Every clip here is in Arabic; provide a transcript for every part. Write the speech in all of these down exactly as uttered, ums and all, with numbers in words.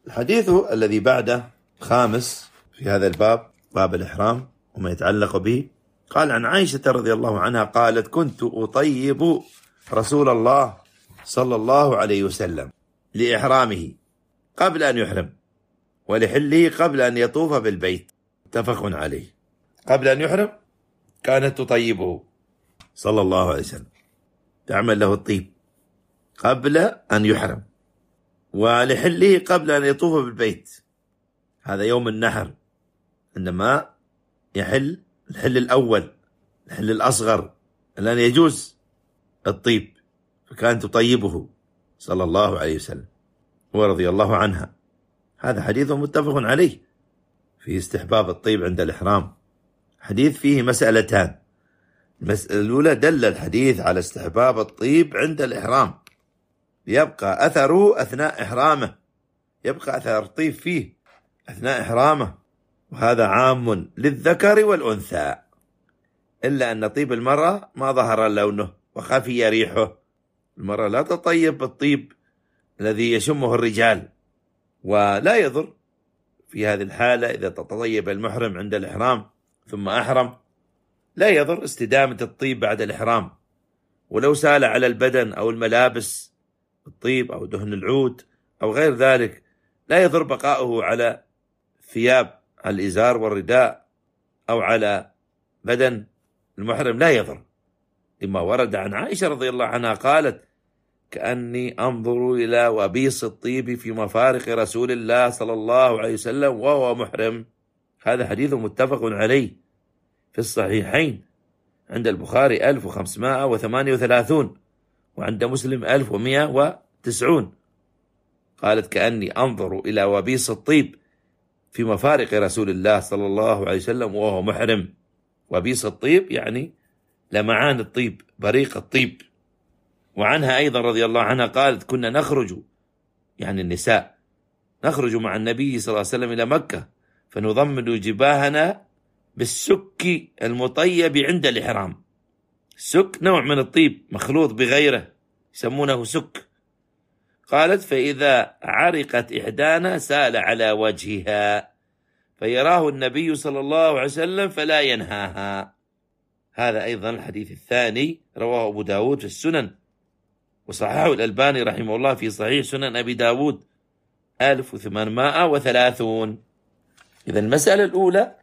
الحديث الذي بعده خامس في هذا الباب، باب الإحرام وما يتعلق به. قال عن عائشة رضي الله عنها قالت: كنت أطيب رسول الله صلى الله عليه وسلم لإحرامه قبل أن يحرم، ولحله قبل أن يطوف بالبيت. متفق عليه. قبل أن يحرم كانت تطيبه صلى الله عليه وسلم، تعمل له الطيب قبل أن يحرم، ولحله قبل أن يطوف بالبيت. هذا يوم النحر عندما يحل الحل الأول، الحل الأصغر الآن يجوز الطيب، فكانت تطيبه صلى الله عليه وسلم ورضي الله عنها. هذا حديث متفق عليه في استحباب الطيب عند الإحرام. حديث فيه مسألتان. المسألة الأولى: دل الحديث على استحباب الطيب عند الإحرام، يبقى أثره أثناء إحرامه، يبقى أثر الطيب فيه أثناء إحرامه، وهذا عام للذكر والأنثى، إلا أن طيب المرأة ما ظهر لونه وخفي ريحه. المرأة لا تطيب بالطيب الذي يشمه الرجال، ولا يضر في هذه الحالة إذا تطيب المحرم عند الإحرام ثم أحرم، لا يضر استدامة الطيب بعد الإحرام، ولو سال على البدن أو الملابس الطيب أو دهن العود أو غير ذلك، لا يضر بقاؤه على ثياب الإزار والرداء أو على بدن المحرم، لا يضر، لما ورد عن عائشة رضي الله عنها قالت: كأني أنظر إلى وبيص الطيب في مفارق رسول الله صلى الله عليه وسلم وهو محرم. هذا حديث متفق عليه في الصحيحين، عند البخاري ألف وخمسمائة وثمانية وثلاثين وعند مسلم ألف ومئة وتسعون. قالت: كأني أنظر إلى وبيص الطيب في مفارق رسول الله صلى الله عليه وسلم وهو محرم. وبيص الطيب يعني لمعان الطيب، بريق الطيب. وعنها أيضا رضي الله عنها قالت: كنا نخرج، يعني النساء، نخرج مع النبي صلى الله عليه وسلم إلى مكة فنضمن جباهنا بالسك المطيب عند الإحرام. السك نوع من الطيب مخلوط بغيره يسمونه سك. قالت: فإذا عرقت إحدانا سال على وجهها فيراه النبي صلى الله عليه وسلم فلا ينهاها. هذا أيضا الحديث الثاني رواه أبو داود في السنن، وصححه الألباني رحمه الله في صحيح سنن أبي داود ألف وثمانمائة وثلاثين. إذا المسألة الأولى: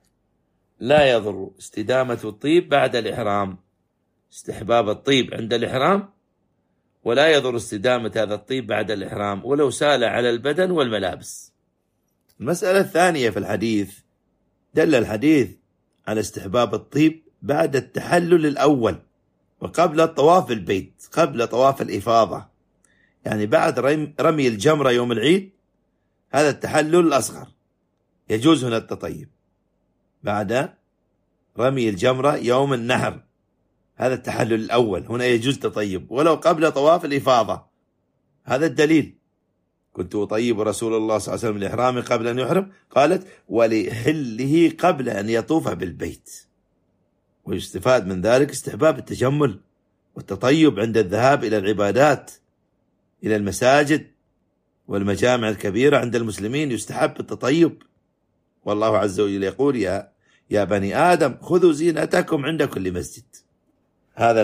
لا يضر استدامة الطيب بعد الإحرام، استحباب الطيب عند الإحرام، ولا يضر استدامة هذا الطيب بعد الإحرام ولو سال على البدن والملابس. المسألة الثانية في الحديث: دل الحديث على استحباب الطيب بعد التحلل الأول وقبل الطواف بالبيت، قبل طواف الإفاضة، يعني بعد رمي الجمرة يوم العيد، هذا التحلل الأصغر يجوز هنا التطيب. بعد رمي الجمرة يوم النحر، هذا التحلل الأول، هنا يجوز تطيب ولو قبل طواف الإفاضة. هذا الدليل: كنت أطيب رسول الله صلى الله عليه وسلم الإحرام قبل أن يحرم. قالت: ولحله قبل أن يطوف بالبيت. ويستفاد من ذلك استحباب التجمل والتطيب عند الذهاب إلى العبادات، إلى المساجد والمجامع الكبيرة عند المسلمين يستحب التطيب. والله عز وجل يقول: يا يا بني آدم خذوا زينتكم عند كل مسجد. هذا